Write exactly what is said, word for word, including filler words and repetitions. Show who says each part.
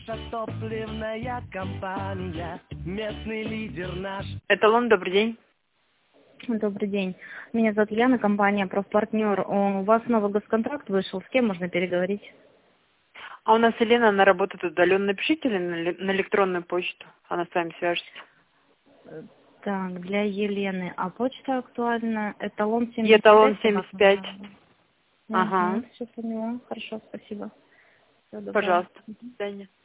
Speaker 1: Топливная компания, местный лидер наш.
Speaker 2: Эталон, добрый день.
Speaker 3: Добрый день. Меня зовут Яна, компания «Профпартнер». У вас новый госконтракт вышел. С кем можно переговорить?
Speaker 2: А у нас Елена, она работает удаленно. Напишите ли на эле- на электронную почту, она с вами свяжется.
Speaker 3: Так, для Елены. А почта актуальна? Эталон семьдесят пять.
Speaker 2: Эталон семьдесят пять.
Speaker 3: Угу,
Speaker 2: Ага.
Speaker 3: все поняла. Хорошо, спасибо. Всего доброго.
Speaker 2: Пожалуйста. До свидания.